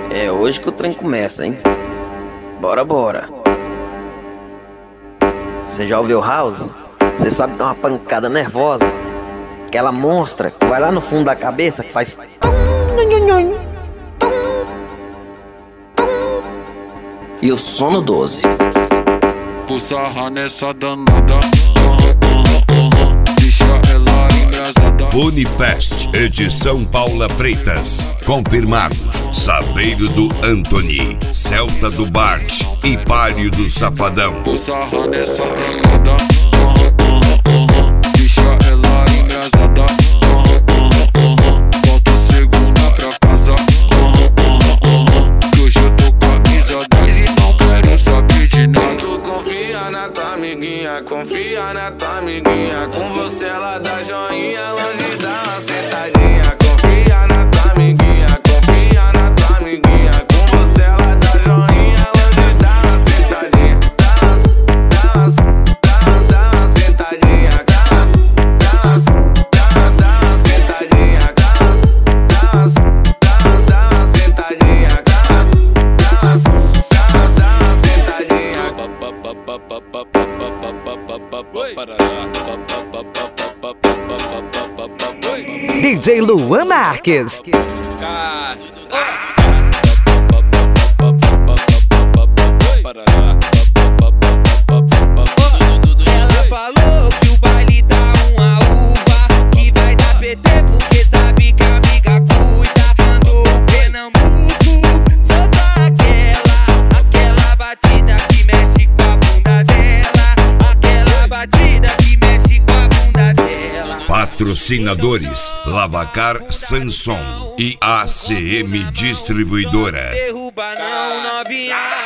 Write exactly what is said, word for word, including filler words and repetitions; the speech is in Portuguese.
É hoje que o trem começa, hein? Bora, bora. Você já ouviu House? Você sabe que é uma pancada nervosa, aquela monstra que vai lá no fundo da cabeça, que faz tum, nhon, nhon, tum, tum. E o sono doze. Vou sarrar nessa danada, uh, uh, uh, deixa ela engrasada. Funifest, edição Paula Freitas. Confirmados: Saveiro do Anthony, Celta do Bart e Pálio do Safadão. Vou sarrar nessa danada, uh, uh, uh, deixa ela engrasada, uh, uh, uh, volta segunda pra casa, uh, uh, uh, que hoje eu tô com a camisa dez e não quero saber de nada. Tu confia na tua amiguinha, confia na tua amiguinha. Com você ela dá joinha, longe dá uma sentadinha. Confia na tua amiguinha, confia na tua amiguinha. Com você ela dá joinha, longe dá uma sentadinha. Dança, dança, dança, dá uma sentadinha. Dança, dança, dança, dá uma sentadinha. Dança, dança, dança, dá uma sentadinha. Dança, dança, dança, dá uma sentadinha. D J Luan Marques. Ela falou que o baile tá uma uva, que vai dar P T porque sabe que a amiga cuida. Mandou o Pernambuco, solta aquela, aquela batida que mexe com a bunda dela, aquela batida que mexe com a bunda dela. Patrocinadores: Lavacar Sanson e A C M Distribuidora. Derruba não, novinha.